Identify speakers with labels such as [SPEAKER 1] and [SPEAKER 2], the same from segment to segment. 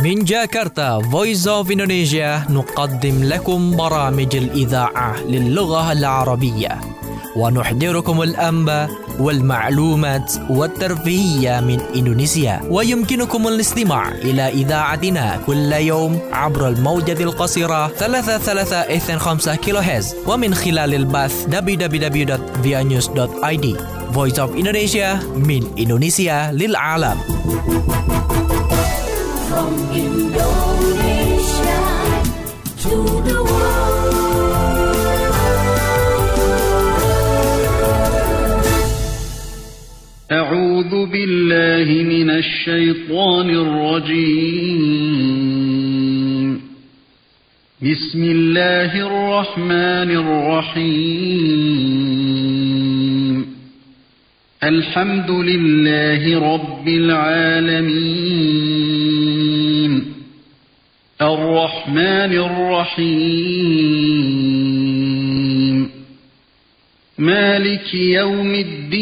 [SPEAKER 1] من جاكرتا Voice of Indonesia نقدم لكم برامج الإذاعة للغة العربية ونحضركم الأنباء والمعلومات والترفيهية من إندونيسيا. ويمكنكم الاستماع إلى إذاعتنا كل يوم عبر الموجة القصيرة 3325 كيلوهرتز ومن خلال البث www.vianews.id. Voice of Indonesia من إندونيسيا للعالم.
[SPEAKER 2] From Indonesia to the world.
[SPEAKER 3] أعوذ بالله من الشيطان الرجيم. بسم الله الرحمن الرحيم. الحمد لله رب العالمين. الرحمن الرحيم. مالك يوم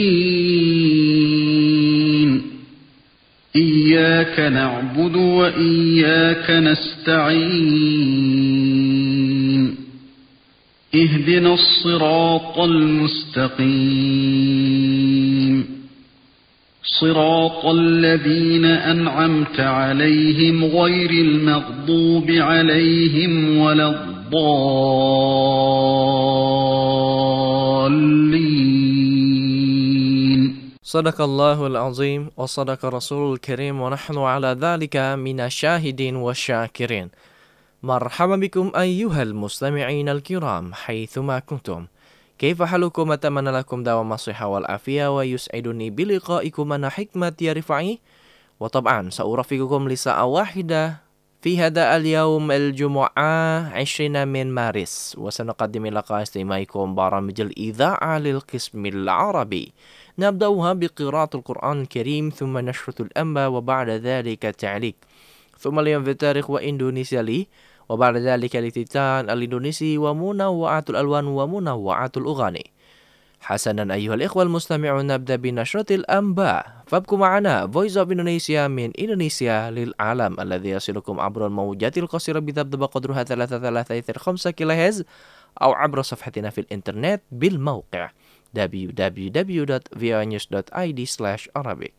[SPEAKER 3] الدين. إياك نعبد وإياك نستعين. اهدنا الصراط المستقيم. صراط الذين أنعمت عليهم غير المغضوب عليهم ولا الضالين.
[SPEAKER 4] صدق الله العظيم وصدق رسول الكريم ونحن على ذلك من الشاهدين والشاكرين. مرحبا بكم أيها المستمعين الكرام حيثما كنتم. كيف حالكم؟ أتمنى لكم دوام الصحة والعافية ويسعدني بلقائكم أنا حكمة يا رفاعي. وطبعا سأرافقكم لساعة واحدة في هذا اليوم الجمعة 20 من مارس، وسنقدم لقاء استماعكم برامج الإذاعة للقسم العربي. نبدأها بقراءة القرآن الكريم ثم نشرة الأنباء وبعد ذلك التعليق ثم اليوم في التاريخ وإندونيسيا لي وبعد ذلك الاتتان الإندونيسي ومنوعات الألوان ومنوعات الأغاني. حسنا أيها الإخوة المستمعون، نبدأ بنشرة الأنباء، فابقوا معنا Voice of Indonesia من إندونيسيا للعالم الذي يصلكم عبر الموجات القصيرة بذبذب قدرها 3325 كيلوهرتز أو عبر صفحتنا في الإنترنت بالموقع www.vianews.id/Arabic.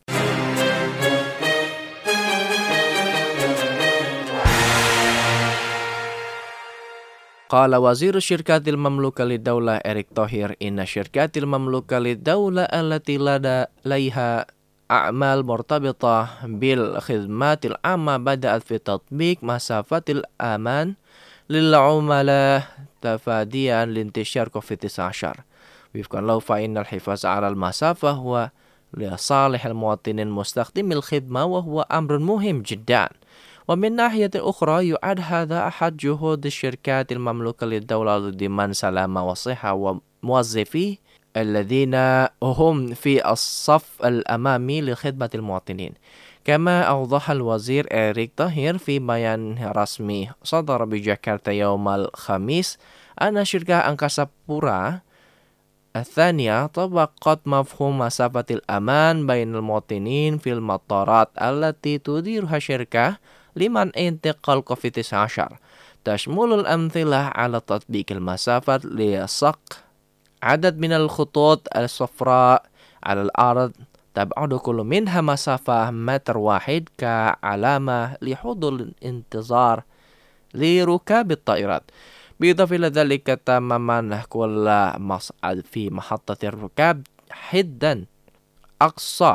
[SPEAKER 4] قال وزير الشركات المملوكة للدولة إريك طاهر إن الشركات المملوكة للدولة التي لديها أعمال مرتبطة بالخدمات العامة بدأت في تطبيق مسافة الأمان للعملاء تفاديا لانتشار كوفيد-19. وفقا له فإن الحفاظ على المسافة هو لصالح المواطنين مستخدمي الخدمة وهو أمر مهم جدا. ومن ناحية أخرى يعد هذا أحد جهود الشركات المملوكة للدولة لضمان سلامة وصحة وموظفيه الذين هم في الصف الأمامي لخدمة المواطنين. كما أوضح الوزير إريك طاهر في بيان رسمي صدر بجاكرتا يوم الخميس أن شركة أنكاسا بورا الثانية طبقت مفهوم مسافة الأمان بين المواطنين في المطارات التي تديرها الشركة لمنع انتقال كوفيد-19. تشمل الأمثلة على تطبيق المسافة لصق عدد من الخطوط الصفراء على الأرض تبعد كل منها مسافة متر واحد كعلامة لحضور الانتظار لركاب الطائرات. بالإضافة إلى ذلك تماما كل مصعد في محطة الركاب حدا أقصى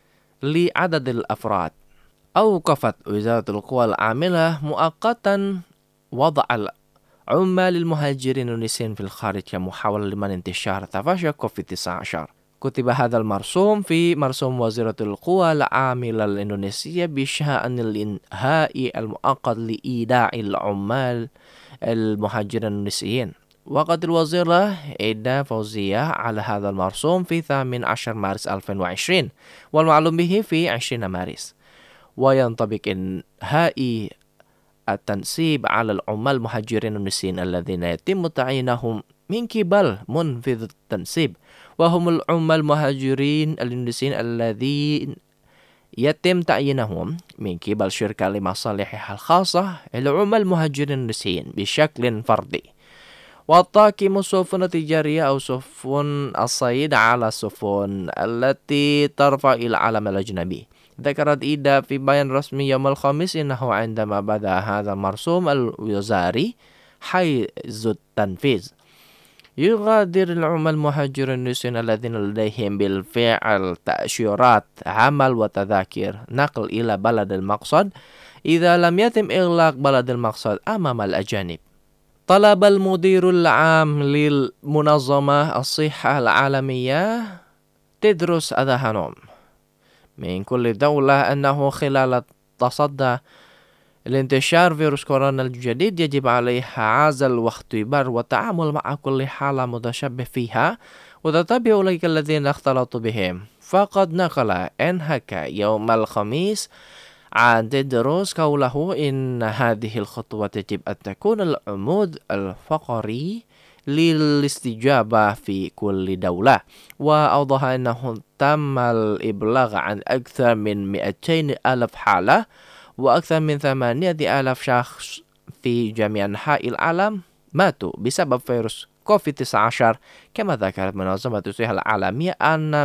[SPEAKER 4] لعدد الأفراد. أوقفت وزارة القوى العاملة مؤقتا وضع العمال المهاجرين الإندونيسيين في الخارج كمحاولة لمنع انتشار تفشي كوفيد-19. كتب هذا المرسوم في مرسوم وزارة القوى العاملة الإندونيسية بشأن الإنهاء المؤقت لإيداع العمال المهاجرين الإندونيسيين. وقد الوزيرة إيدا فوزية على هذا المرسوم في 18 مارس 2020 والمعلوم به في 20 مارس. وينطبق إنهاء التنسيب على العمال المهاجرين الإندونيسيين الذين يتم تعيينهم من قبل منفذ التنسيب، وهم العمال المهاجرين الإندونيسيين الذين يتم تعيينهم من قبل شركة لمصالحها الخاصة العمال المهاجرين الروسيين بشكل فردي، وتقيم السفن التجارية أو سفن الصيد على السفن التي ترفع إلى العلم الأجنبي. ذكرت إيدا في بيان رسمي يوم الخميس إنه عندما بدأ هذا المرسوم الوزاري حيز التنفيذ يغادر العمال المهاجرين الروسيين الذين لديهم بالفعل تأشيرات عمل وتذاكر نقل إلى بلد المقصد إذا لم يتم إغلاق بلد المقصد أمام الأجانب. طلب المدير العام للمنظمة الصحة العالمية تيدروس أدهانوم من كل دولة أنه خلال التصدي لانتشار فيروس كورونا الجديد يجب عليها عزل واختبار والتعامل مع كل حالة متشابه فيها وتتبع أولئك الذين اختلطوا بهم. فقد نقل NHK يوم الخميس عن تيدروس قوله إن هذه الخطوة يجب أن تكون العمود الفقري للاستجابة في كل دولة، وأوضح أنه تم الإبلاغ عن أكثر من 200,000 حالة وأكثر من 8,000 شخص في جميع أنحاء العالم ماتوا بسبب فيروس كوفيد-19. كما ذكرت منظمة الصحة العالمية أن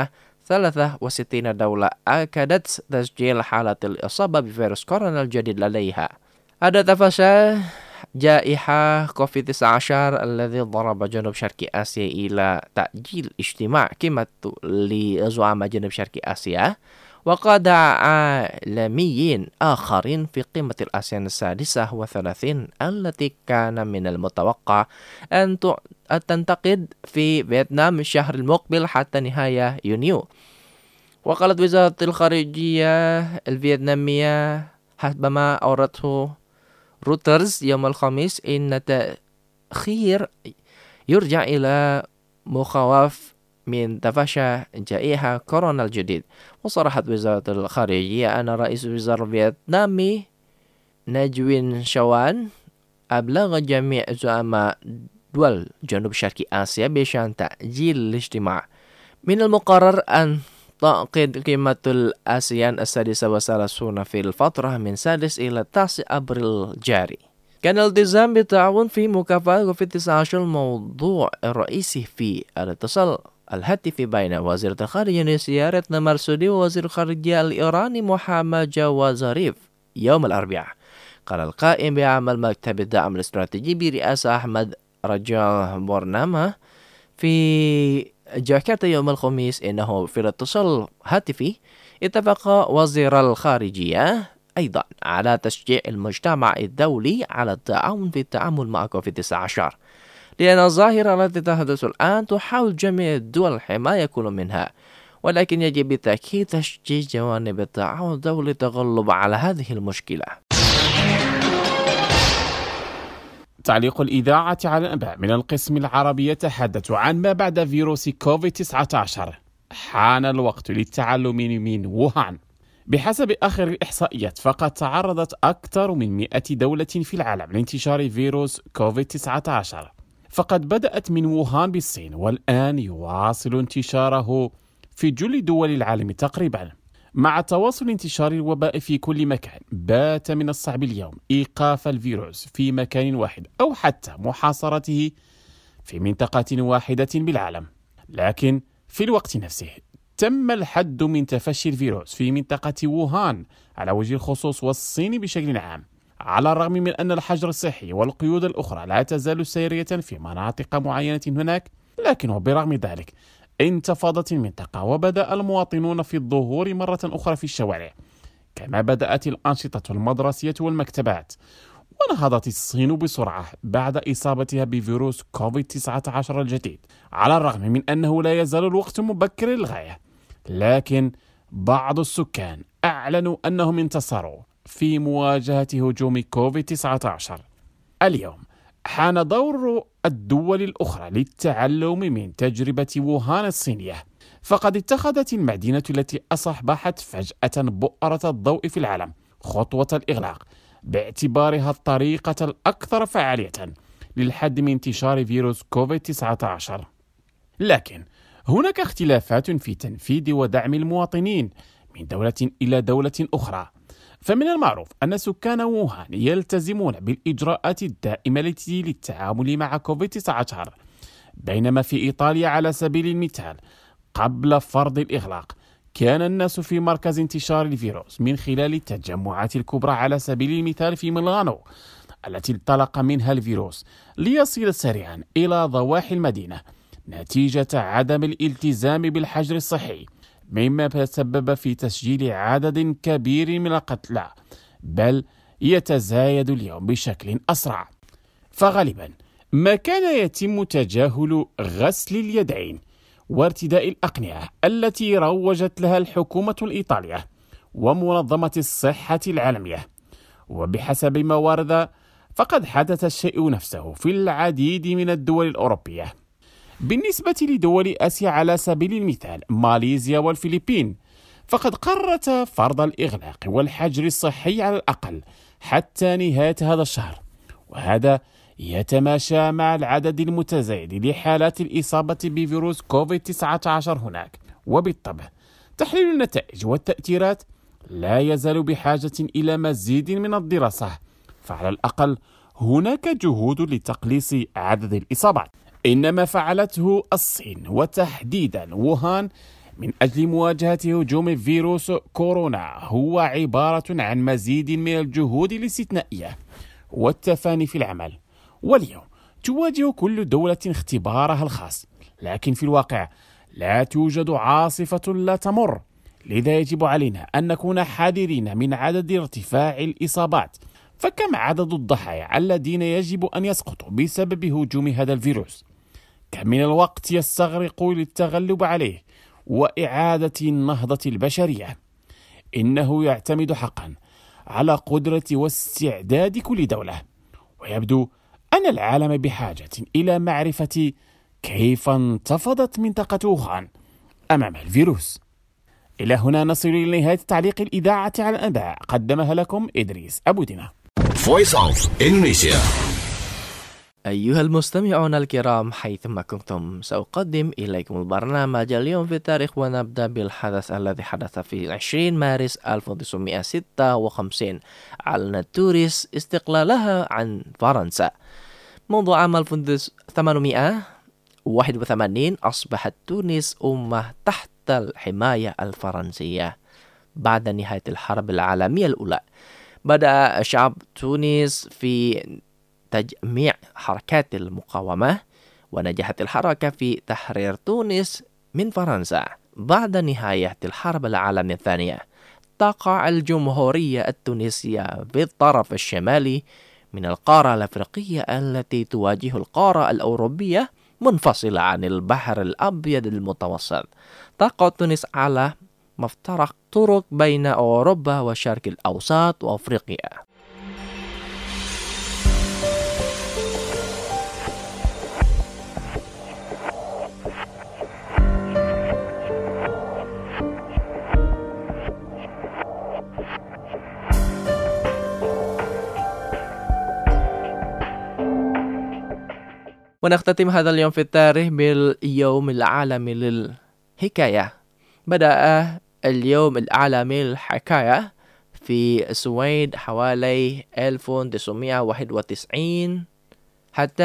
[SPEAKER 4] 163 دولة أكدت تسجيل حالة الإصابة بفيروس كورونا الجديد لديها. هذا تفشى جائحة كوفيد-19 الذي ضرب جنوب شرق آسيا إلى تأجيل اجتماع قمة لزعماء جنوب شرق آسيا وقاد عالميين آخرين في قمة الآسيان 36 التي كان من المتوقع أن تنتقد في فيتنام الشهر المقبل حتى نهاية يونيو. وقالت وزارة الخارجية الفيتنامية حسب ما أورته روترز يوم الخميس إن تأخير يرجع إلى مخاوف من تفشى جائحة كورونا الجديد. وصرحت وزارة الخارجية أن رئيس الوزراء الفيتنامي نجوين شوان أبلغ جميع زعماء دول جنوب شرق آسيا بشأن تأجيل الاجتماع. من المقرر أن تعقد قمة الآسيان 36 في الفترة من 6 إلى 9 أبريل الجاري. كان الالتزام بالتعاون في مكافحة كوفيد-19 الموضوع الرئيسي في الاتصال الهاتفي بين وزيرة الخارجية الروسية ريتنا مرسودي ووزير الخارجية الإيراني محمد جواد ظريف يوم الأربعاء. قال القائم بعمل مكتب الدعم الاستراتيجي برئاسة أحمد رجاء بورنامة في جاكرتا يوم الخميس إنه في الاتصال الهاتفي اتفق وزير الخارجية أيضا على تشجيع المجتمع الدولي على التعاون في التعامل مع كوفيد-19 لأن الظاهرة التي تحدث الآن تحاول جميع الدول حماية كل منها، ولكن يجب بالتأكيد تشجيع جوانب التعاون الدولي للتغلب على هذه المشكلة.
[SPEAKER 5] تعليق الإذاعة على الأنباء من القسم العربي يتحدث عن ما بعد فيروس كوفيد-19. حان الوقت للتعلم من ووهان. بحسب آخر الإحصائيات فقد تعرضت أكثر من 100 دولة في العالم لانتشار فيروس كوفيد-19. فقد بدأت من ووهان بالصين والآن يواصل انتشاره في جل دول العالم تقريبا. مع تواصل انتشار الوباء في كل مكان بات من الصعب اليوم إيقاف الفيروس في مكان واحد أو حتى محاصرته في منطقة واحدة بالعالم. لكن في الوقت نفسه تم الحد من تفشي الفيروس في منطقة ووهان على وجه الخصوص والصين بشكل عام، على الرغم من أن الحجر الصحي والقيود الأخرى لا تزال سارية في مناطق معينة هناك. لكن وبرغم ذلك انتفضت المنطقة وبدأ المواطنون في الظهور مرة أخرى في الشوارع، كما بدأت الأنشطة المدرسية والمكتبات. ونهضت الصين بسرعة بعد إصابتها بفيروس كوفيد-19 الجديد، على الرغم من أنه لا يزال الوقت مبكر للغاية. لكن بعض السكان أعلنوا أنهم انتصروا في مواجهة هجوم كوفيد-19. اليوم حان دور الدول الأخرى للتعلم من تجربة ووهان الصينية، فقد اتخذت المدينة التي أصبحت فجأة بؤرة الضوء في العالم خطوة الإغلاق باعتبارها الطريقة الأكثر فعالية للحد من انتشار فيروس كوفيد-19. لكن هناك اختلافات في تنفيذ ودعم المواطنين من دولة إلى دولة أخرى. فمن المعروف أن سكان ووهان يلتزمون بالإجراءات الدائمة للتعامل مع كوفيد-19، بينما في إيطاليا على سبيل المثال قبل فرض الإغلاق كان الناس في مركز انتشار الفيروس من خلال التجمعات الكبرى، على سبيل المثال في ميلانو التي انطلق منها الفيروس ليصل سريعا إلى ضواحي المدينة نتيجة عدم الالتزام بالحجر الصحي، مما تسبب في تسجيل عدد كبير من القتلى، بل يتزايد اليوم بشكل أسرع. فغالبا ما كان يتم تجاهل غسل اليدين وارتداء الأقنعة التي روجت لها الحكومة الإيطالية ومنظمة الصحة العالمية. وبحسب ما ورد فقد حدث الشيء نفسه في العديد من الدول الأوروبية. بالنسبة لدول آسيا على سبيل المثال ماليزيا والفلبين، فقد قررت فرض الإغلاق والحجر الصحي على الأقل حتى نهاية هذا الشهر، وهذا يتماشى مع العدد المتزايد لحالات الإصابة بفيروس كوفيد-19 هناك. وبالطبع تحليل النتائج والتأثيرات لا يزال بحاجة إلى مزيد من الدراسة، فعلى الأقل هناك جهود لتقليص عدد الإصابات. إنما فعلته الصين وتحديدا ووهان من أجل مواجهة هجوم فيروس كورونا هو عبارة عن مزيد من الجهود الاستثنائية والتفاني في العمل. واليوم تواجه كل دولة اختبارها الخاص، لكن في الواقع لا توجد عاصفة لا تمر، لذا يجب علينا أن نكون حذرين من عدد ارتفاع الإصابات. فكم عدد الضحايا الذين يجب أن يسقطوا بسبب هجوم هذا الفيروس؟ كم من الوقت يستغرق للتغلب عليه وإعادة النهضة البشرية؟ إنه يعتمد حقا على قدرة واستعداد كل دولة، ويبدو أن العالم بحاجة إلى معرفة كيف انتفضت منطقة ووهان أمام الفيروس. إلى هنا نصل إلى نهاية تعليق الإذاعة على الأنباء، قدمها لكم إدريس أبو دينا.
[SPEAKER 1] Voice of Indonesia.
[SPEAKER 4] أيها المستمعون الكرام حيثما كنتم، سأقدم إليكم البرنامج اليوم في التاريخ، ونبدأ بالحدث الذي حدث في 20 مارس 1956. أعلنت تونس استقلالها عن فرنسا. منذ عام 1881 أصبحت تونس أمة تحت الحماية الفرنسية. بعد نهاية الحرب العالمية الأولى بدأ شعب تونس في تجميع حركات المقاومة، ونجحت الحركة في تحرير تونس من فرنسا. بعد نهاية الحرب العالمية الثانية تقع الجمهورية التونسية في الطرف الشمالي من القارة الأفريقية التي تواجه القارة الأوروبية، منفصلة عن البحر الأبيض المتوسط. تقع تونس على مفترق طرق بين أوروبا والشرق الأوسط وأفريقيا. ونختتم هذا اليوم في التاريخ باليوم العالمي للحكاية. بدأ اليوم العالمي للحكاية في السويد حوالي 1991 حتى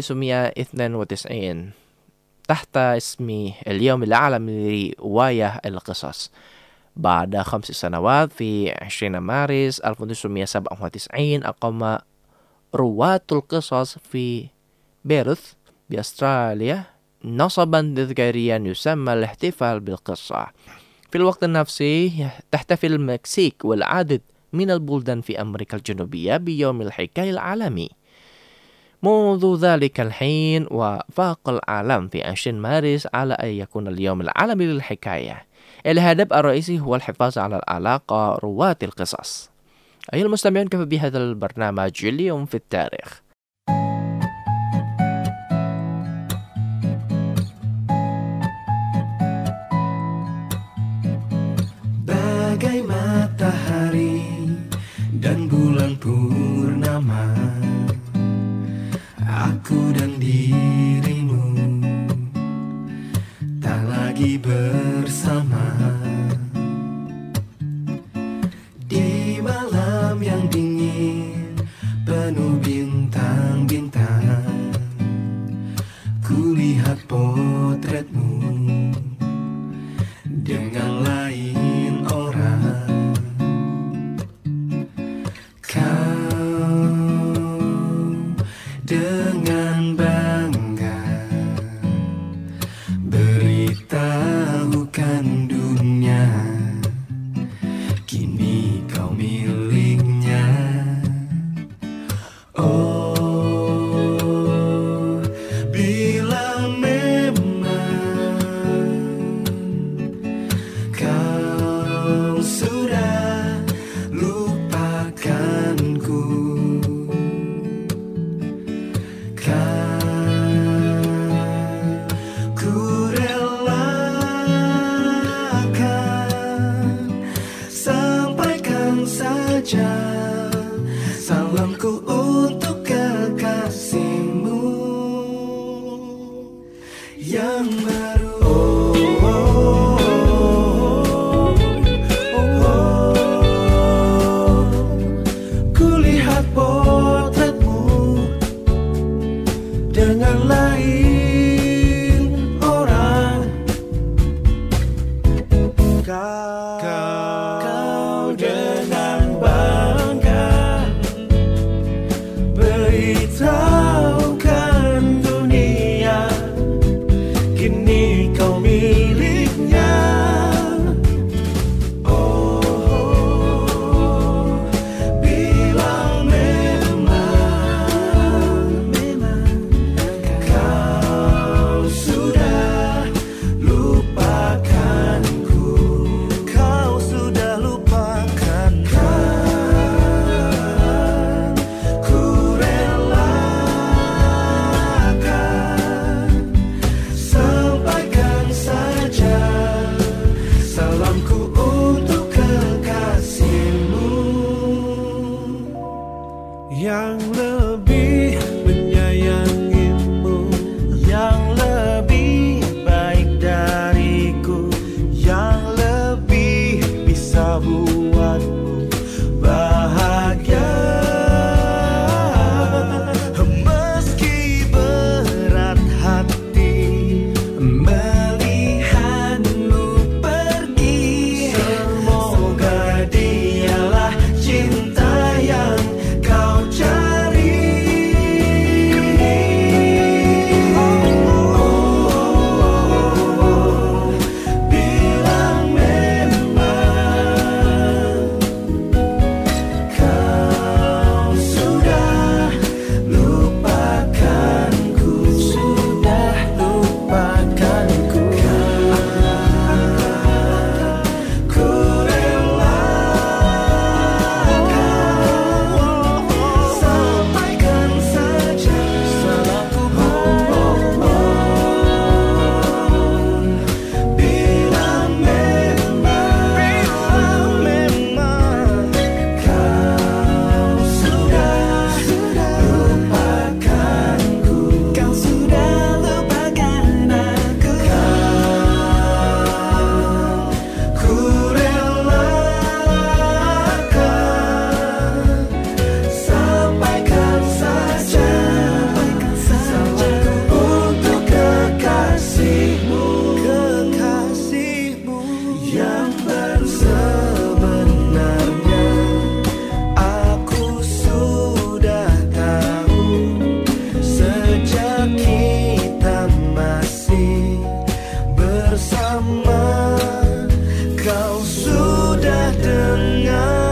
[SPEAKER 4] 1992 تحت اسم اليوم العالمي لرواية القصص. بعد 5 سنوات في 20 مارس 1997 أقام رواة القصص في بيرث بأستراليا نصبا تذكاريا يسمى الاحتفال بالقصة. في الوقت نفسه تحتفل المكسيك والعديد من البلدان في أمريكا الجنوبية بيوم الحكاية العالمي. منذ ذلك الحين وفاق العالم في 20 مارس على أن يكون اليوم العالمي للحكاية. الهدف الرئيسي هو الحفاظ على العلاقة رواة القصص. أيها المستمعون، كيف بهذا البرنامج اليوم في التاريخ.
[SPEAKER 6] Bagai matahari dan bulan purnama, aku dan dirimu tak lagi bersama. lihat potretmu dengan lain orang. Kau dengan bangga beritahukan dunia, kini kau miliknya. Oh, bila memang kau sudah lupakanku, kan ku relakan, sampaikan saja salamku untuk kekasihmu yang baru. Kulihat potretmu dengan lain orang. Kau dengan bangga beritahukan dunia, kini kau miliknya. Oh, bila memang kau sudah lupakanku, kau sudah lupakan, ku relakan, sampaikan saja salamku untuk kekasihmu yang lebih menyayangimu, yang lebih baik dariku, yang lebih bisa buatmu bahagia. Meski berat hati melihatmu pergi, semoga dialah cinta yang kau cari. Bila memang kau sudah lupakanku, ku relakan, sampaikan saja salamku. Bila memang kau sudah lupakanku, kau sudah lupakan aku, ku relakan, sampaikan saja salamku untuk kekasihmu yang baru. Sebenarnya aku sudah tahu sejak kita masih bersama, kau sudah dengannya.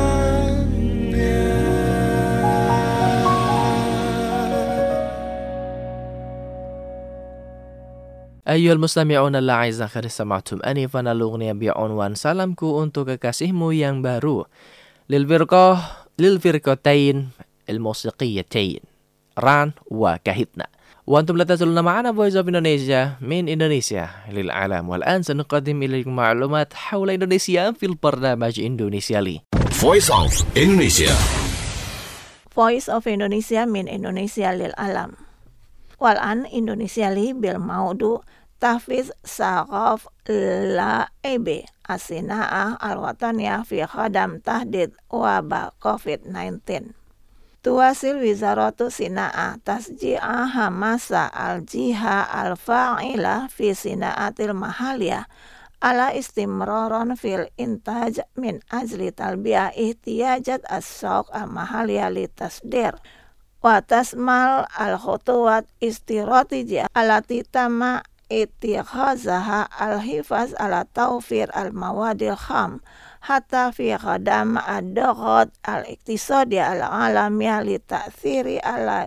[SPEAKER 4] Ayyuhal mustami'un al-a'izah, qad sama'tum anifan al-ughniya bi'unwan salamku untuk kekasihmu yang baru lil firqatain al-musiqiyatain Ran wa Kahitna. وأنتم لا تزالون معنا Voice of Indonesia من إندونيسيا للعالم. والآن سنقدم إليكم معلومات حول إندونيسيا في البرنامج إندونيسيا لي.
[SPEAKER 7] Voice of Indonesia.
[SPEAKER 8] Voice of Indonesia من إندونيسيا للعالم. والآن إندونيسيا لي بالموضوع تحفيز ثقافة اللاعبين الصناعة الوطنية في خدمة تهديد وباء COVID-19. tuwasil wizaratu sina'ah tasji'a hamasa al-jiha al-fa'ila fi sina'atil mahaliyah ala istimraron fil intaj min ajli talbiya ihtiyajat as-sawq al-mahaliyah li tasdir wa tasmal al-khutuwat istiratiji alati tama itikhazaha al-hifaz ala tawfir al-mawadil kham hatta fi khadam ad-daghad al-iktisadi al-alamiyah li ta'thiri ala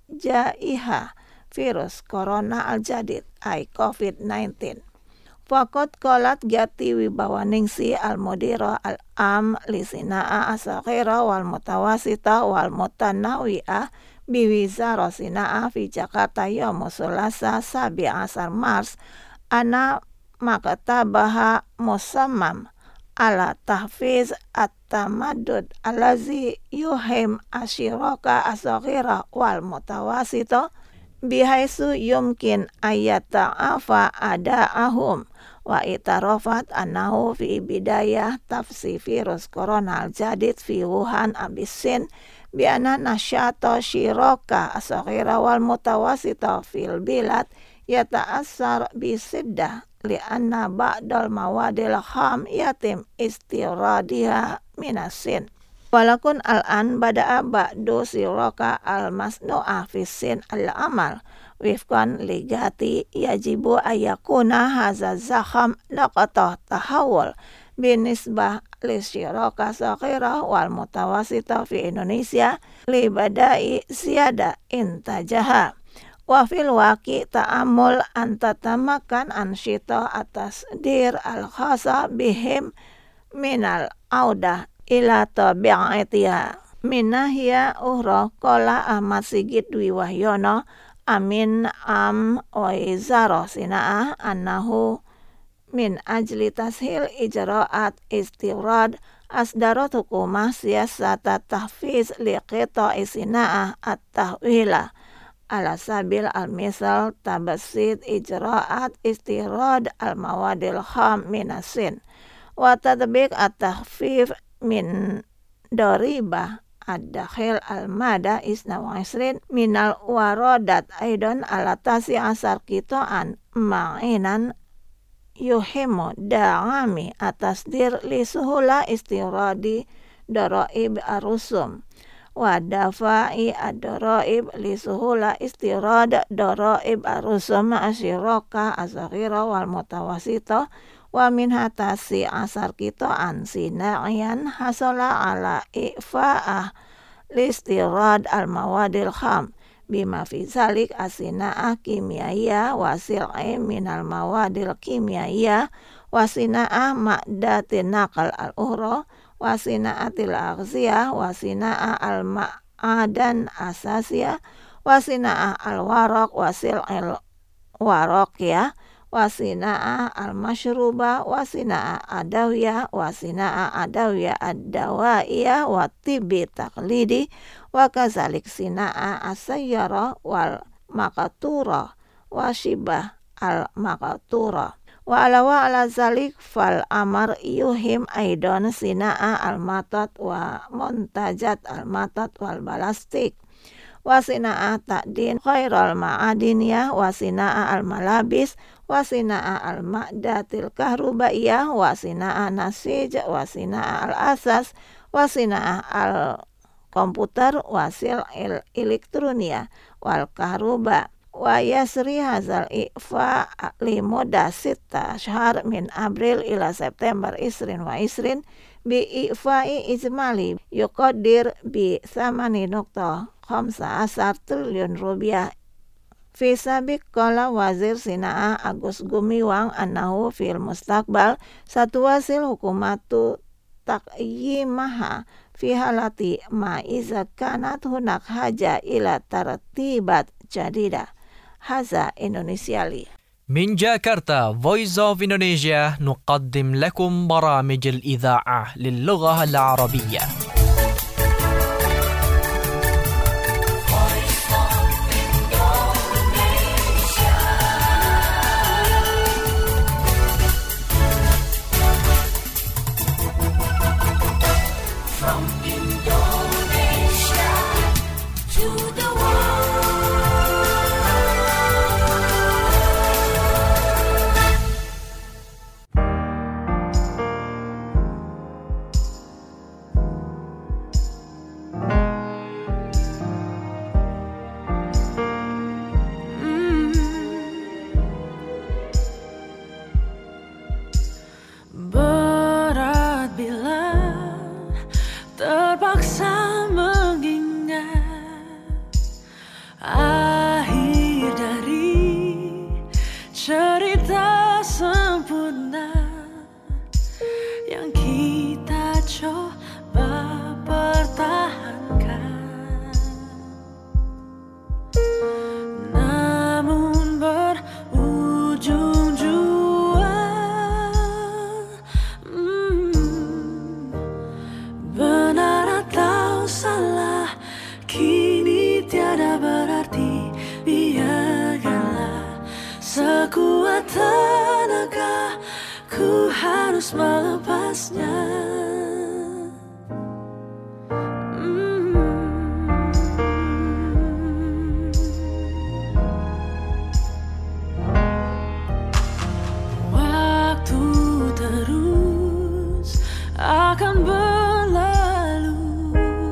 [SPEAKER 8] jaiha virus corona al-jadid ay COVID-19. Fakot kolat Gati Wibawaningsi al-Mudira al-Am li Sina'ah as-Saghira wal Mutawasita wal Mutanawiyah biwizara Sina'ah fi Jakarta yaum Sulasa 17 Mars ana maktabaha musammam ala tahfiz at-tamaddud allazi yuhim asyiraka as-Saghira wal Mutawasita bihaisu yumkin ayyata'afa ada'ahum wa itarafat annahu fi bidayah tafsi virus corona al-jadid fi Wuhan abisin bi anna nasyata syiraka as-saghira wal mutawasita fil bilad yata'assar bi siddah li anna ba'dal mawadil kham yatim istiradiha minasin. Walakun al-an bada'a ba'du siraka al-masnu'ah fissin al-amal wifkan ligati yajibu ayakuna haza zakham naqatah tahawul binisbah li siraka saghira wal mutawasita fi Indonesia li badai ziyada intajaha wa fil waqi ta'amul antatamakan ansyita atas dir al-khasa bihim minal audah ila tabi'atiha minahya uhra qala Ahmad Sigit Dwi Wahyono amin am wizarah Sina'ah annahu min ajli tashil ijra'at istirad asdarat hukumah siyasata tahfiz liqita'i Sina'ah at-tahwila ala sabil al-misal tabassid ijra'at istirad al-mawadil kham minasin wa tadbiq at-tahfif min doribah ad-dakhil al-mada isna wa isrin minal warodat aidon alatasi asar kitoan ma'inan yuhimu da'ami atas dir li suhula istiradi doroib arusum wa dafa'i ad-doroib li suhula istirad doroib arusum asyiraka asaghira wal mutawasita wa min hatasi asar kitoan sina'ian hasala ala i'fa'ah listirad al-mawadil kham bima fi zalik asina'ah kimiyaya wa sil'i minal mawadil kimiyaya wa sina'ah ma'datin naqal al-uhra wa sina'atil aghziyah wa sina'ah al-ma'adan asasiyah wa sina'ah al-waraq wa sil'il waraqiyah wa sina'ah al-mashruba wa sina'ah adawiyah wa sina'ah adawiyah ad-dawaiyah wa tibbi taqlidi wa kazalik sina'ah as-sayyara wal maqatura wa shibah al-maqatura wa ala zalik fal amar yuhim aidon sina'ah al-matat wa muntajat al-matat wal balastik wa sina'ah ta'din khairal ma'adiniyah wa sina'ah al-malabis wa sina'ah al-ma'datil kahrubaiyah wa sina'ah nasij wa sina'ah al-asas wa sina'ah al-komputer wa sil'il elektronia wal kahruba wa yasri hazal ifa limuda sita syahar min April ila September isrin wa isrin bi ifai ijmali yuqaddir bi 8.15 triliun rupiah. Fi sabiq qala wazir Sina'ah Agus Gumiwang annahu fil mustaqbal satuwasil hukumatu taqyimaha fi halati ma iza kanat hunak haja ila tartibat jadida. Haza Indonesiali.
[SPEAKER 1] من جاكرتا Voice of Indonesia نقدم لكم برامج الإذاعة للغة العربية.
[SPEAKER 2] From Indonesia
[SPEAKER 9] cerita sempurna yang kita coba pertahankan, namun berujung jua. Benar atau salah kini tiada berarti, biarkanlah sekuat tenaga ku harus melepasnya. Waktu terus akan berlalu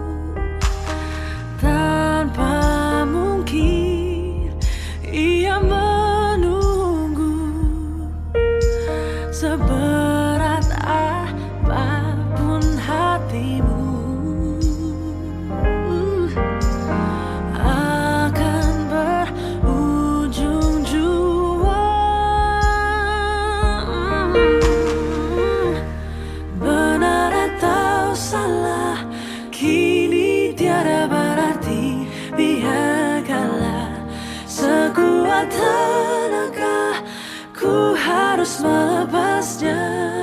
[SPEAKER 9] tanpa mungkin ia menunggu. Seberat apapun hatimu akan berujung jua. Benar atau salah kini tiada berarti, biarkanlah sekuat tenaga ku harus melepasnya.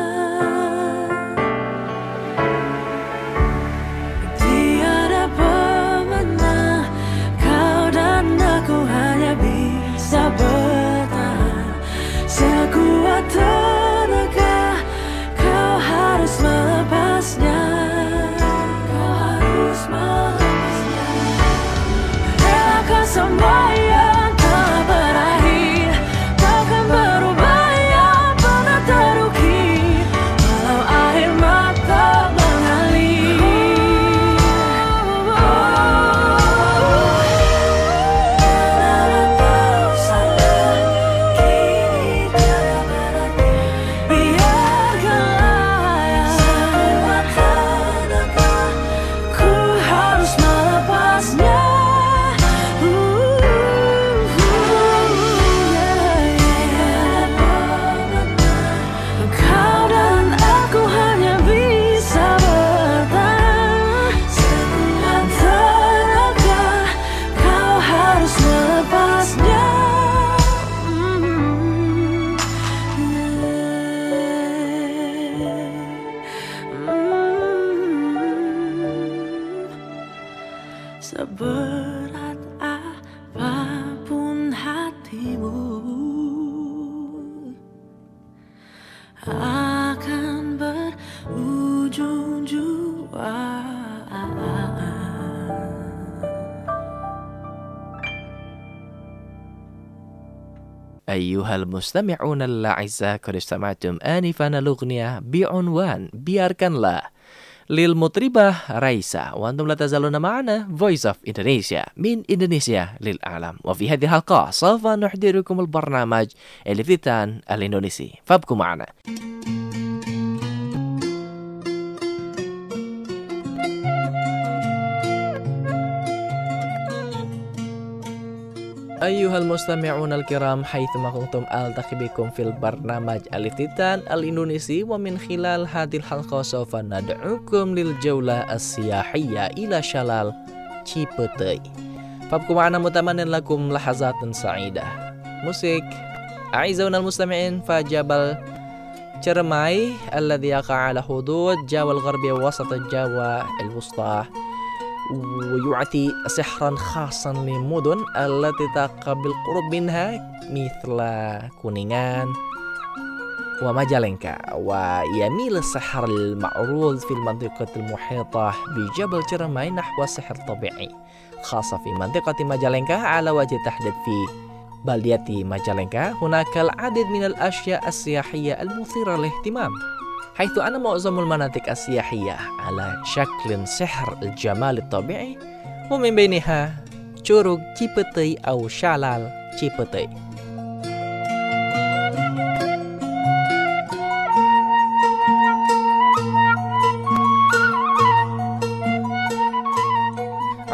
[SPEAKER 9] Tiada pemenang, kau dan aku hanya bisa bertahan. Sekuat tenaga kau harus melepasnya. Kau harus melepasnya. Relakan semua yang telah berakhir, takkan berubah yang pernah terukir, walau air mata mengalir. Benar atau salah kini tiada berarti, biarkanlah sekuat tenaga ku harus melepasnya. Kau dan aku hanya bisa bertahan. Sekuat tenaga kau harus melepasnya. Seberat apapun hatimu akan berujung jua.
[SPEAKER 4] أيها المستمعون الأعزاء قد استمعتم آنفا الأغنية بعنوان biarkanlah للمطربة رايسة، وأنتم لا تزالون معنا Voice of Indonesia من إندونيسيا للعالم. وفي هذه الحلقة سوف نحضركم البرنامج الافتتان الإندونيسي، فابقوا معنا. أيها المستمعون الكرام، حيثما كنتم ألتقي بكم في البرنامج الافتتان الإندونيسي، ومن خلال هذه الحلقة سوف ندعوكم للجولة السياحية إلى شلال تشيبوتي. فابقوا معنا متمنى لكم لحظات سعيدة. موسيقى أعزائنا المستمعين، فجبل تشرماي الذي يقع على حدود جاوا الغربية ووسط جاوا الوسطى، ويعطي سحرا خاصا للمدن التي تقع بالقرب منها مثل كونينغان وماجالينكا، ويميل السحر المعروض في المنطقة المحيطة بجبل تشرماي نحو السحر الطبيعي، خاصة في منطقة ماجالينكا على وجه التحديد في بلدية ماجالينكا. هناك العديد من الأشياء السياحية المثيرة للاهتمام، حيث أن معظم المناطق السياحية على شكل سحر الجمال الطبيعي، ومن بينها Curug Cipetei أو شلال Cipetei.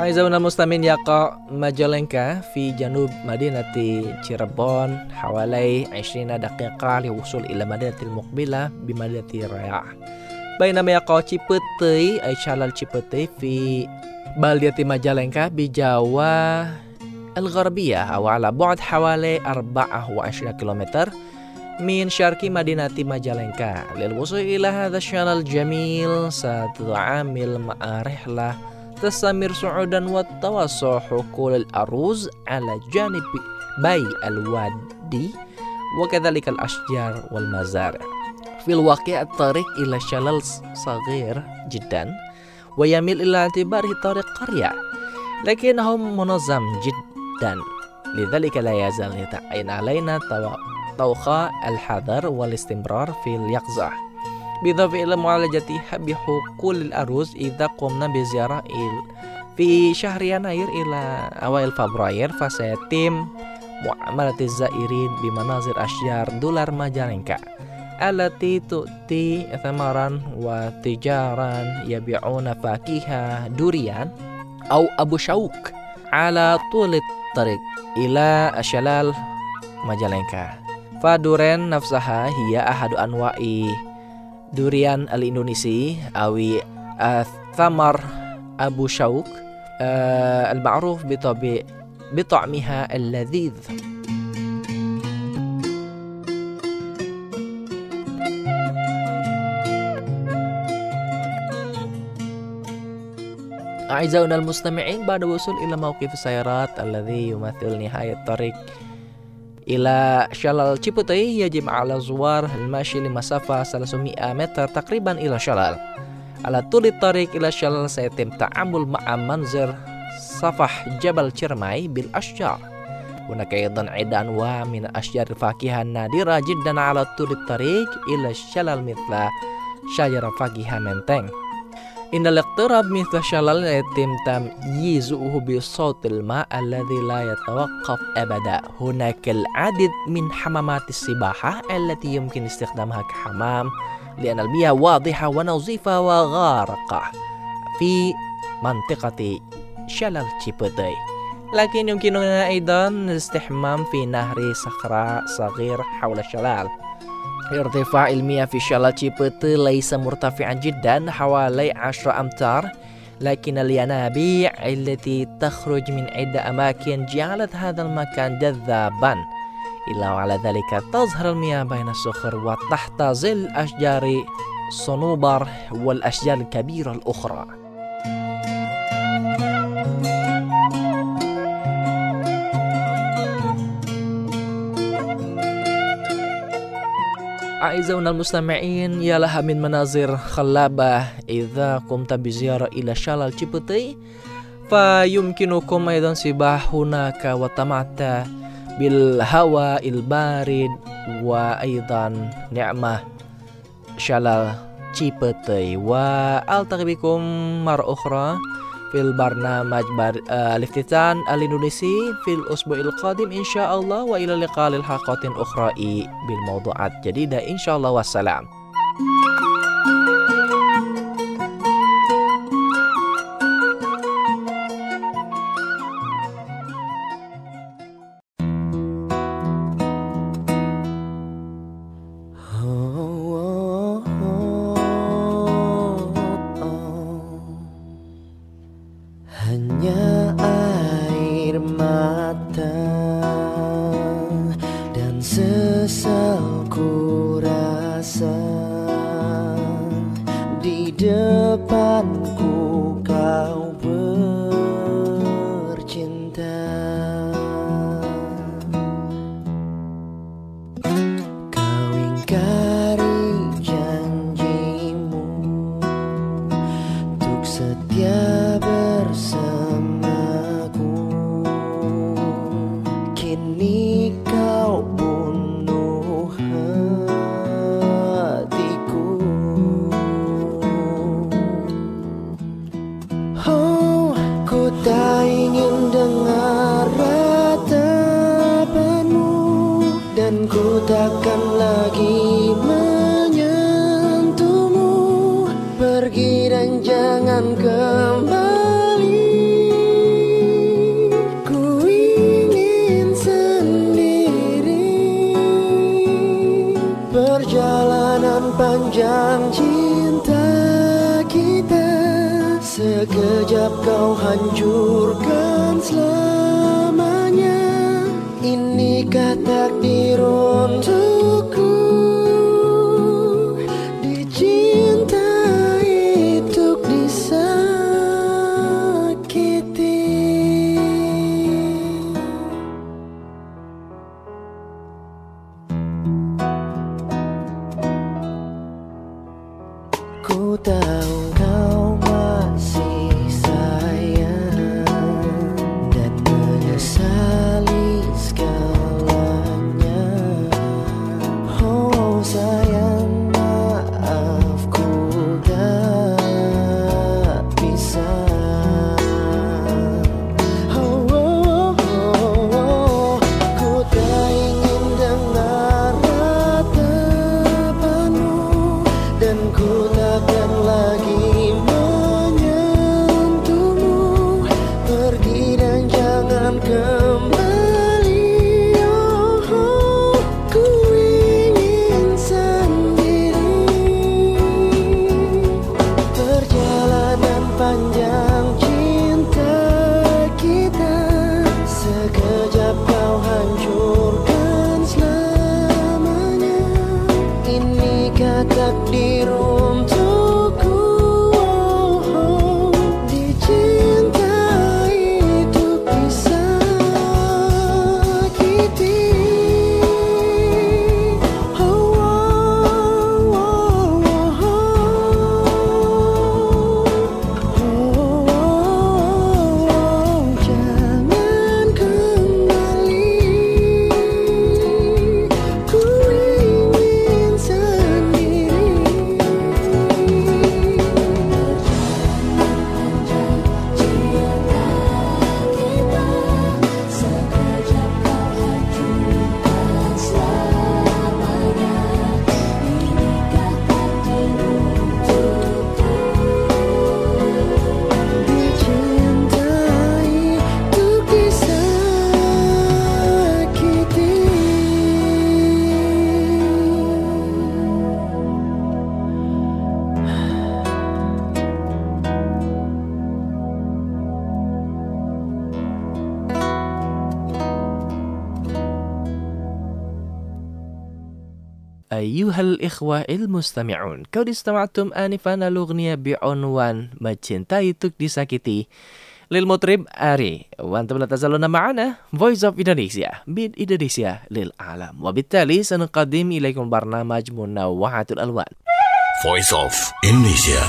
[SPEAKER 4] أعزائنا المستمعين يقع مجالنكا في جنوب مدينة cirebon حوالي 20 دقيقة للوصول إلى مدينة المقبلة بمدينة رياح. بينما يقع Cipete أي شلال Cipete في بلدة مجالنكا بجوار الغربية أو على بعد حوالي 24 كيلومتر من شرق مدينة مجالنكا. للوصول إلى هذا الشلال الجميل ستتعامل مع رحلة تستمر صعودا والتوسع حقول الأرز على جانب بي الوادي وكذلك الأشجار والمزارع. في الواقع الطريق إلى الشلال صغير جدا ويميل إلى اعتباره طريق قرية، لكنه منظم جدا، لذلك لا يزال يتعين علينا توخى الحذر والاستمرار في اليقظة، بالإضافة إلى معالجة بحقول الأرز إذا قمنا بزيارة في شهر يناير إلى أوائل فبراير فسيتم معاملة الزائرين بمناظر أشجار دولار مجالنكا التي تؤتي ثمرا وتجارا يبيعون فاكهة دوريان أو أبو شوك على طول الطريق إلى شلال مجالنكا. فدوران نفسها هي أحد أنواع durian الإندونيسي أو ثمر أبو شوك المعروف بطعمها اللذيذ. أعزائنا المستمعين، بعد الوصول إلى موقف السيارات الذي يمثل نهاية الطريق إلى شلال Cipete يجب على الزوار المشي لمسافة 300 متر تقريبا إلى شلال. على طول الطريق إلى الشلال سيتم التعامل مع منظر صفح جبل Ciremai بالأشجار. هناك أيضا عدة أنواع من أشجار الفاكهة النادرة جدا على طول الطريق إلى الشلال مثل شجرة فاكهة menteng. إن الاقتراب مثل الشلال يتم تمييزه بصوت الماء الذي لا يتوقف أبدا. هناك العديد من حمامات السباحة التي يمكن استخدامها كحمام لأن المياه واضحة ونظيفة وغارقة في منطقة شلال Cipete. لكن يمكننا أيضا الاستحمام في نهر صخرة صغير حول الشلال. ارتفاع المياه في شلال Cipete ليس مرتفعا جدا حوالي 10 أمتار، لكن الينابيع التي تخرج من عدة أماكن جعلت هذا المكان جذابا. إلا وعلى ذلك تظهر المياه بين الصخور وتحت ظل أشجار صنوبر والأشجار الكبيرة الأخرى. أعزائنا المستمعين، يا لها من مناظر خلابة إذا قمت بزيارة إلى شلال Cipete، فيمكنكم أيضا السباحة هناك والتمتع بالهواء البارد وأيضا نعمة شلال Cipete. وألتقي بكم مرة أخرى في البرنامج الافتتان الإندونيسي في الأسبوع القادم إن شاء الله، وإلى اللقاء للحلقات أخرى بالموضوعات جديدة إن شاء الله، والسلام.
[SPEAKER 6] Hanya air mata dan sesal ku rasa di depanku kau bercinta. Kau ingkari janjimu untuk setia bersamaku. Kini kau bunuh hatiku. Oh, ku tak ingin dengar ratapanmu, dan ku takkan lagi menyentuhmu. Pergi dan jangan kembali. Perjalanan panjang cinta kita, sekejap kau hancurkan selamanya. Inikah takdir untukku, dicintai untuk disakiti. Ku tahu kau masih sayang dan menyesali segalanya. Oh sayang, maaf ku tak bisa. Ku tak ingin dengar ratapanmu, dan ku takkan lagi menyentuhmu. Pergi dan jangan kembali. Oh, ku ingin sendiri. Perjalanan panjang cinta kita, sekejap kau hancurkan selamanya. Inikah takdir untukku, dicintai untuk disakiti. Jangan kembali, ku ingin sendiri. Sekejap kau hancurkan selamanya. Inikah takdir untukku, dicintai untuk disakiti.
[SPEAKER 4] أيها الإخوة المستمعون، قد استمعتم آنفا الأغنية بعنوان mencintai untuk disakiti للمطرب آري، وأنتم لا تزالون معنا Voice of Indonesia من إندونيسيا للعالم. وبالتالي سنقدم إليكم برنامج منوعة الألوان.
[SPEAKER 7] Voice of Indonesia.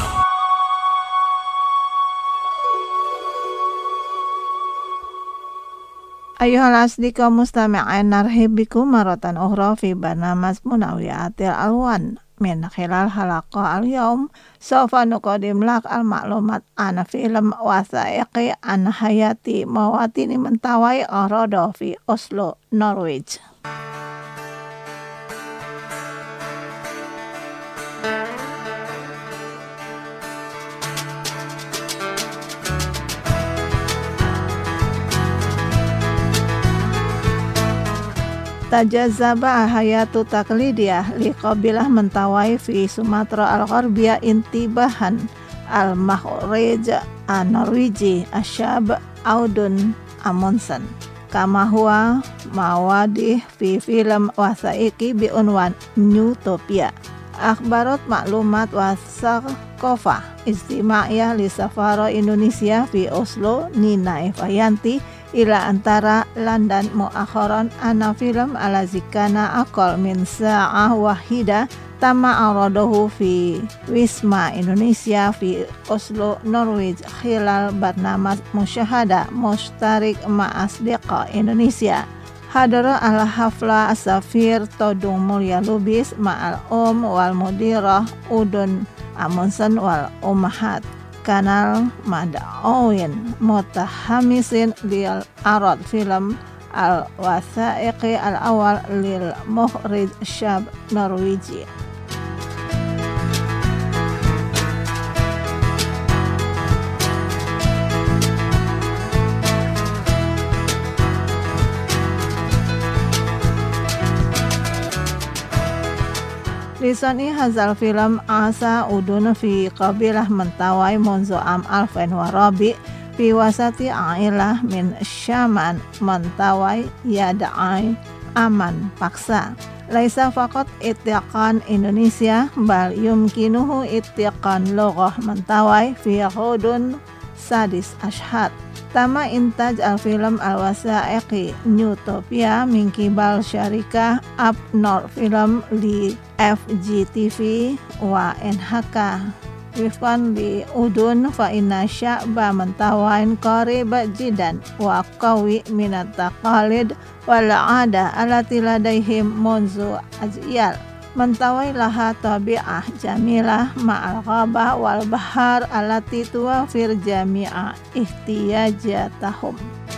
[SPEAKER 8] أيها الأصدقاء المستمعين، نرحب بكم مرة أخرى في برنامج منوعات الألوان. من خلال حلقة اليوم سوف نقدم لك المعلومات عن فيلم وثائقي عن حياة مواطني Mentawai Orodo في أوسلو، نرويج. تجذب حياة تقليدية لقبيلة Mentawai في سومطرة الغربية انتباها المخرج النرويجي الشاب أودون أموندسن، كما هو مواضح في فيلم وثائقي بعنوان نيوتوبيا. أخبرت معلومات وثقافة اجتماعية لسفارة إندونيسيا في أوسلو نينا إفايانتي إلى أنترا لندن مؤخرا أن فيلم الذي كان أقل من ساعة واحدة تم عرضه في ويسما إندونيسيا في أوسلو نرويج خلال برنامج مشاهدة مشترك مع أصدقاء إندونيسيا. حضر الحفلة السفير تودung Mulya Lubis مع الأم والمديرة أودون أموندسن والأمهات. كان المدعوين متحمسين لعرض فيلم الوثائقي الأول للمخرج الشاب نرويجي. Lisani hazal film asa udun fi qabilah mentawai munzu am alfen warabi fi wasati ailah min syaman mentawai yada'ai aman paksa. Laisa faqat ittiqan Indonesia bal yumkinuhu ittiqan lughah mentawai fi hudun sadis ashhad. Tama intaj al-film al-wasaiqi Newtopia min kibal syarikah Abnor Film li FGTV wa NHK wifqan li udun fa inna sya'ba mentawain qarib jidan wa qawi minat taqalid wal 'ada allati ladaihim munzu ajyal. Mentawai laha tabi'ah jamilah ma'al ghabah wal bahar allati tuwafir jami'a ihtiyajatahum.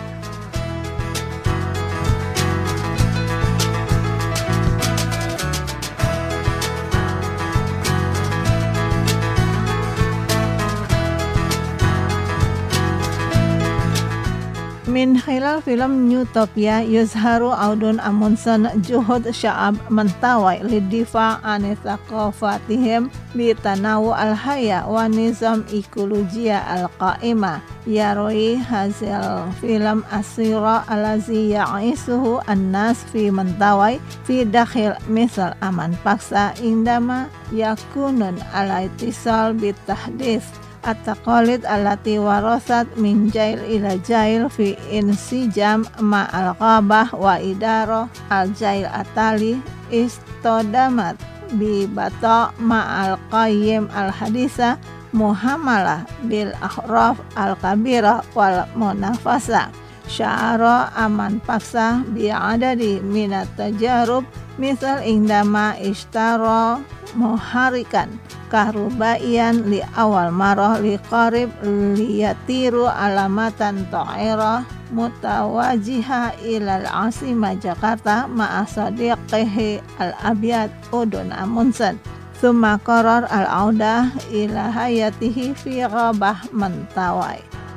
[SPEAKER 8] Min khilal film Newtopia yuzharu audun amunsan juhud sya'ab mentawai lidifa an thaqafatihim bi tanawu al-haya wa nizam ekolojia al-qa'imah. Yaroi hasil film asira alazi ya'isuhu an-nas fi mentawai fi dakhil misal aman paksa indama yakunun ala itisal bitahdis at-taqalid allati warasat min jail ila jail fi insijam ma'al ghabah wa idarah al-jail atali istodamat bi bata ma'al qayyim al-hadisa muhamalah bil ahraf al-kabira wal munafasa. Sya'ara aman paksa bi'adadi minat tajarub misal indama ishtara muharikan kahrubaian li awal marah li qarib liyatiru alamatan ta'ira mutawajiha ilal asima Jakarta ma'a sadiqihi al-abyad udun amunsan thumma qarar al-audah ila hayatihi fi ghabah mentawai.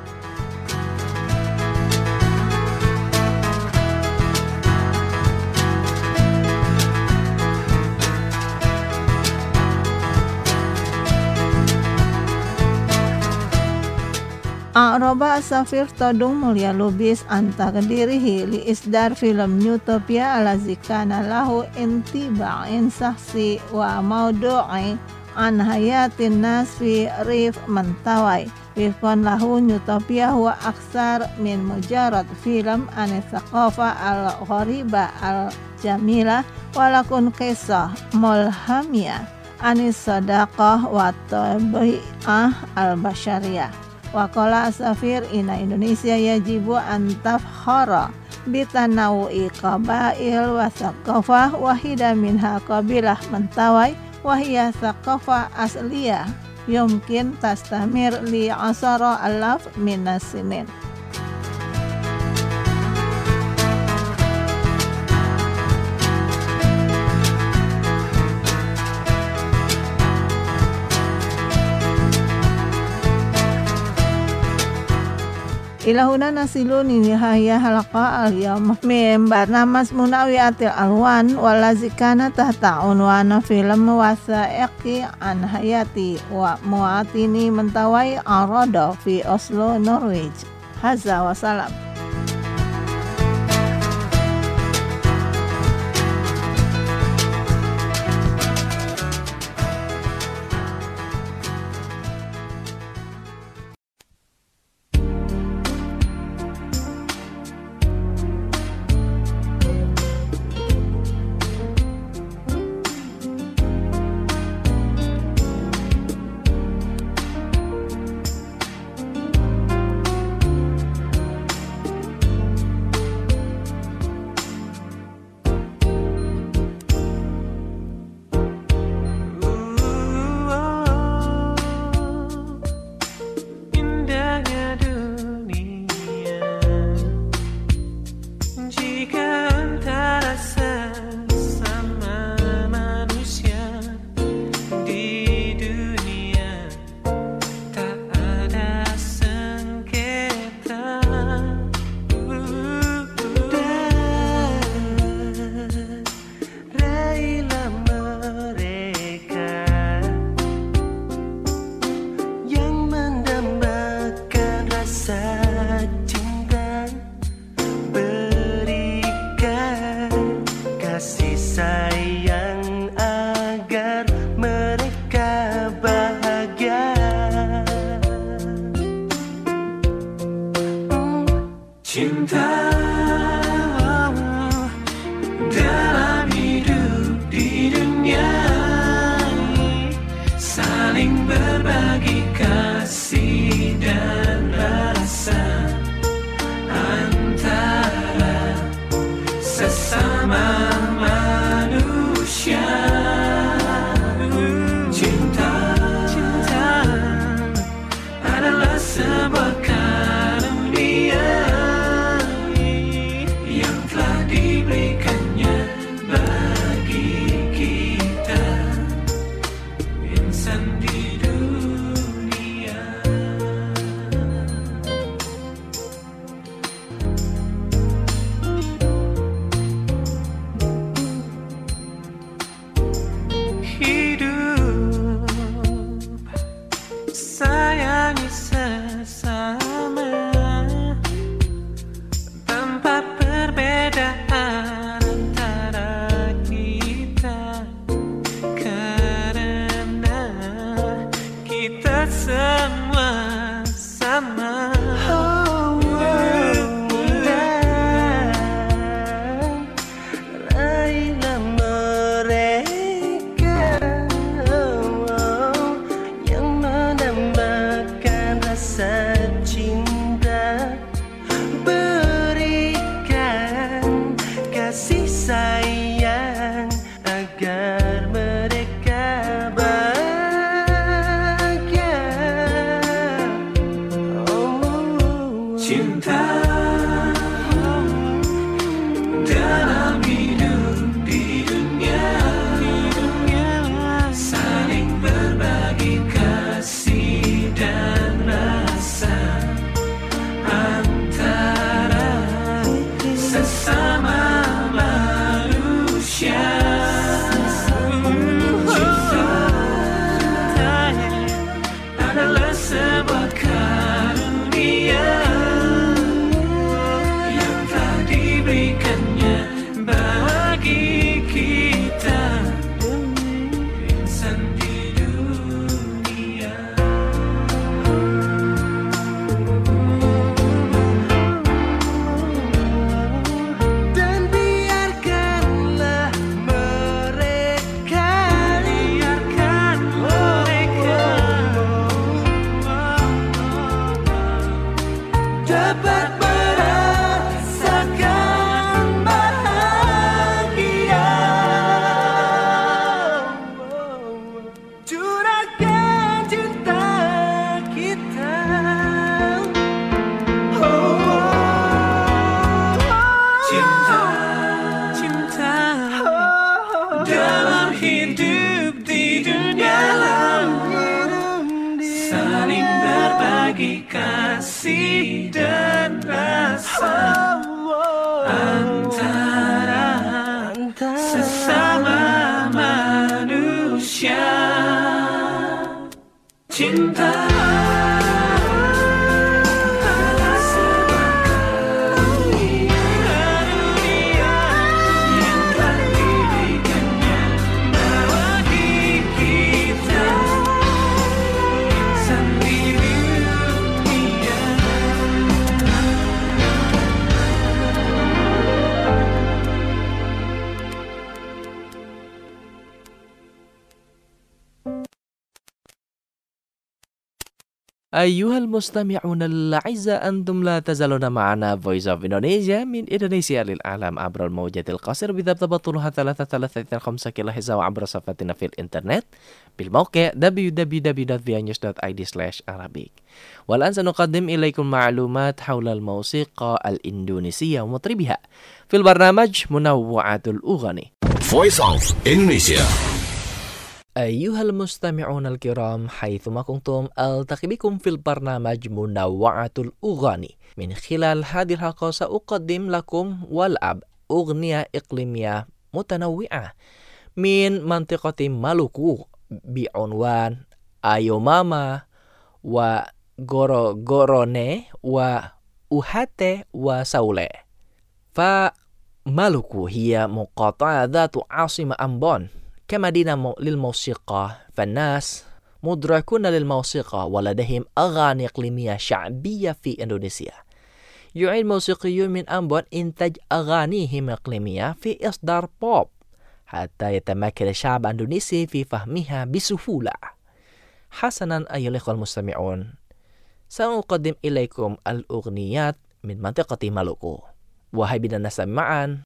[SPEAKER 8] A'roba Safir todung mulia lubis anta kedirihi li isdar film Newtopia ala zikana lahu intiba'in saksi wa maudu'i an hayatin nas fi rif mentawai wifqan lahu Newtopia huwa aksar min mujarad film an thaqafa al-ghariba al-jamilah walakun kisah mulhamiyah anis sadaqah wa tabi'ah al-bashariyah. Waqala Safir ina Indonesia yajibu an tafkhara bitanawu'i qabail wa thaqafah wahida minha qabilah mentawai wahiyya thaqafah asliyah yumkin tastamir li asara alaf minas sinin. Ilahuna nasilun nihaya halaqa al-yawm min barnamas munawiyatil alwan walazikana tahta unwana film wasaiqi an hayati wa muatini mentawai arada fi Oslo, Norway. Hadza wa salam.
[SPEAKER 9] bagi kasih dan rasa antara sesama manusia. Cinta
[SPEAKER 4] أيها المستمعون الأعزاء أنتم لا تزالون معنا Voice of Indonesia من إندونيسيا للعالم عبر الموجات القصيرة بضبط بطولها 335 كيلوهرتز وعبر صفحتنا في الإنترنت بالموقع www.vianews.id/Arabic. والآن سنقدم إليكم معلومات حول الموسيقى الإندونيسية ومطربها في البرنامج منوعات الأغاني.
[SPEAKER 7] Voice of Indonesia.
[SPEAKER 4] أيها المستمعون الكرام حيثما كنتم ألتقي بكم في البرنامج منوعات الأغاني. من خلال هذه الحلقة سأقدم لكم والأب أغنية إقليمية متنوعة من منطقة مالوكو بعنوان أيو ماما وغوروني وأوهاتي وساولي. فمالوكو هي مقاطعة ذات عاصمة أمبون كمدينة للموسيقى، فالناس مدركون للموسيقى ولديهم أغاني إقليمية شعبية في إندونيسيا. يعيد موسيقيون من أمبون إنتاج أغانيهم الإقليمية في إصدار بوب حتى يتمكن الشعب الإندونيسي في فهمها بسهولة. حسنا أيها الأخوة المستمعون، سأقدم إليكم الأغنيات من منطقة مالوكو، وهيا بنا نسمع معا.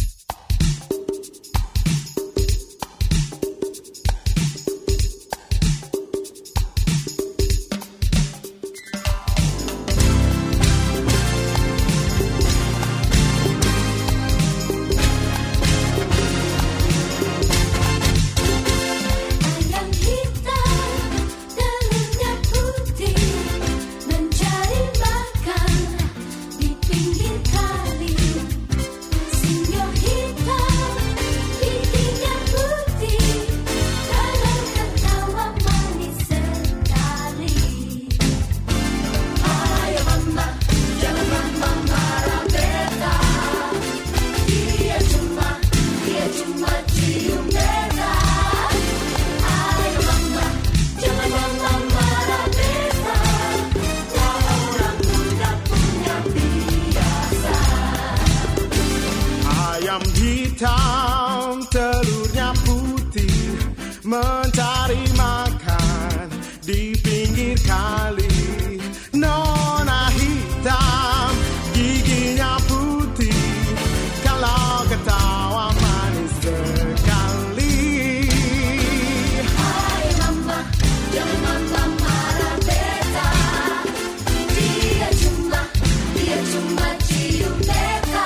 [SPEAKER 10] Hitam telurnya putih mencari makan di pinggir kali. Nona hitam giginya putih, kalau ketawa manis sekali.
[SPEAKER 2] Hai mama, jangan mama marah beta. Dia cuma cium beta.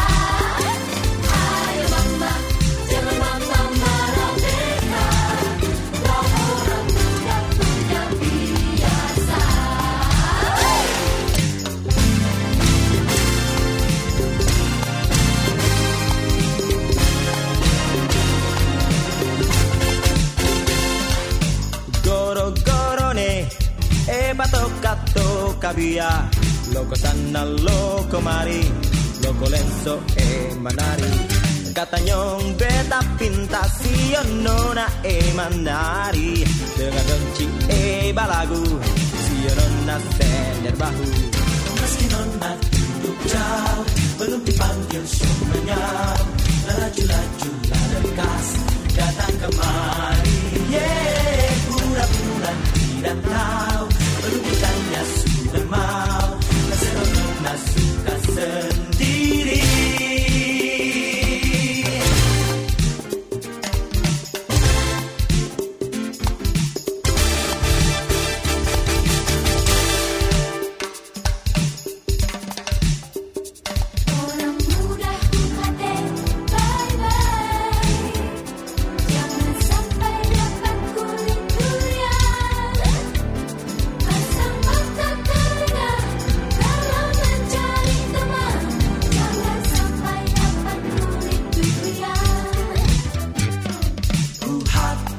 [SPEAKER 11] Bato kabia, loko sana loko mari, loko lenso manari. Katanyong beta pinta sio nona manari. Dengan benci balagu, sio nona sender bahu. Meski nona duduk jauh, belum dipanggil semuanya. Laju-laju lekas datang kemari. Pura-pura tidak tahu. Belum ditanya sudah mau, karena suka sendiri.
[SPEAKER 2] Orang muda hati bye-bye. Jangan sampai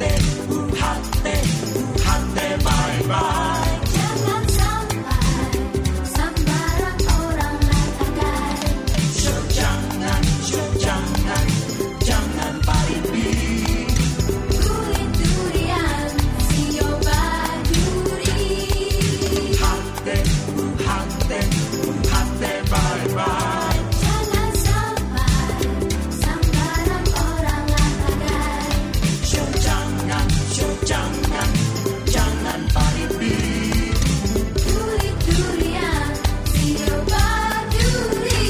[SPEAKER 11] bye-bye.
[SPEAKER 2] Jangan sampai sambaran orang mengatakan
[SPEAKER 11] Jangan paripi.
[SPEAKER 2] kulit durian sio baduri.
[SPEAKER 11] Hati, bye-bye.
[SPEAKER 2] Jangan sampai sambaran orang mengatakan
[SPEAKER 11] Jangan paripi.
[SPEAKER 2] kulit durian sio baduri.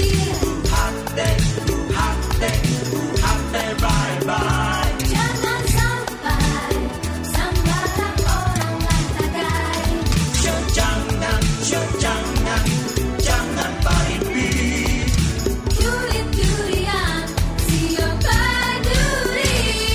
[SPEAKER 11] Hati, bye-bye.
[SPEAKER 2] Jangan sampai sambaran orang mengatakan
[SPEAKER 11] Jangan paripi.
[SPEAKER 2] kulit durian sio baduri.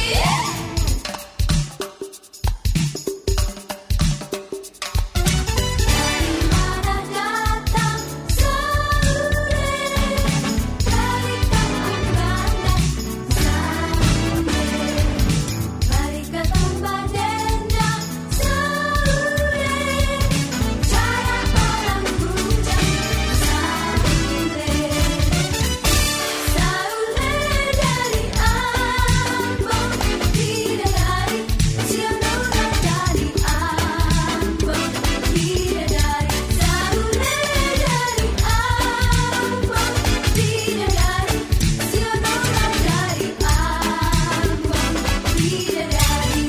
[SPEAKER 2] Dari mana datang sore? Dari kampung Bandar sore. Dari Tambah Dendang sore. Cara orang bujang sore. Sore dari Ambon, bidadari Sionona dari Ambon, bidadari sore dari Ambon, bidadari Sionona dari Ambon, bidadari.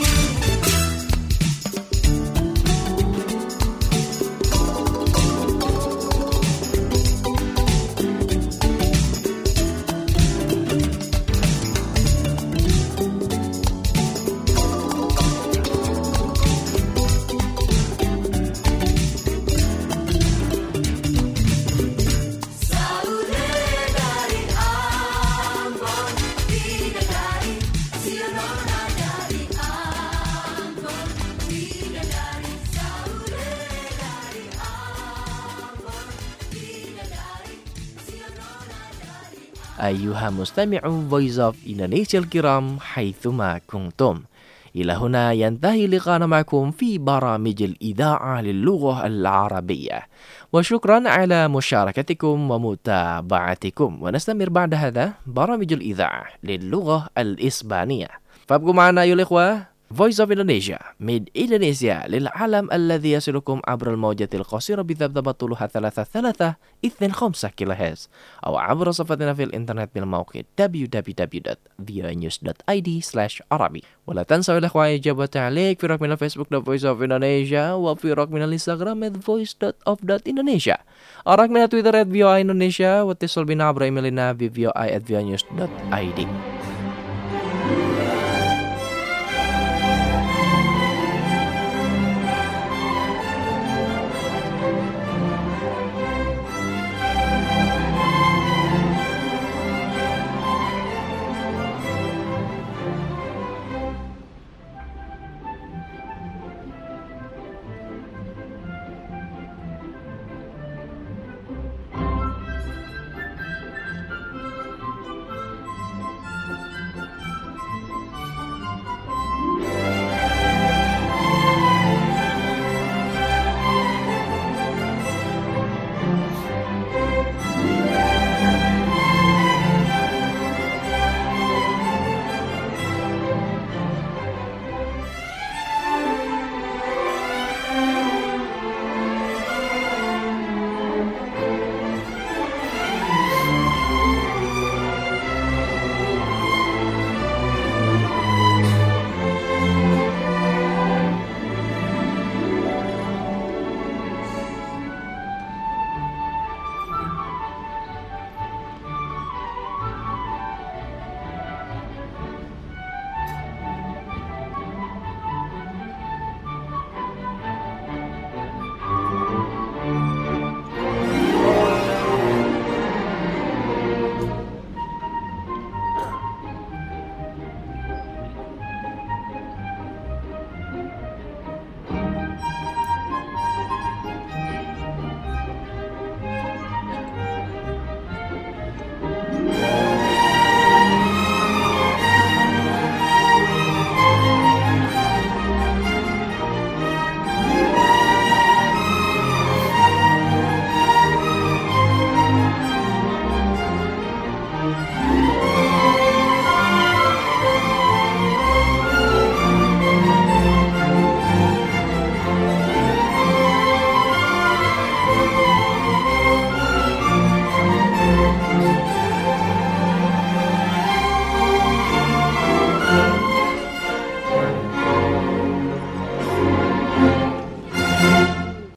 [SPEAKER 2] Sore dari Ambon, bidadari Sionona dari Ambon, bidadari sore dari Ambon, bidadari Sionona dari
[SPEAKER 4] أيها مستمعو Voice of Indonesia الكرام حيثما كنتم، إلى هنا ينتهي لقاءنا معكم في برامج الإذاعة للغة العربية، وشكرا على مشاركتكم ومتابعتكم، ونستمر بعد هذا برامج الإذاعة للغة الإسبانية. فابقوا معنا أيها الإخوة. Voice of Indonesia من إندونيسيا للعالم الذي يصلكم عبر الموجة القصيرة بذبذبة طولها 3325 كيلو هرتز، أو عبر صفحتنا في الإنترنت بالموقع www.voanews.id/arabi. ولا تنسوا الإخوة إجابة تعليق في رقم الفيسبوك Voice of Indonesia، وفي رقم الإنستغرام voice.of.indonesia، رقم تويتر @voa Indonesia، واتصل بنا عبر إيميلنا voa@voanews.id.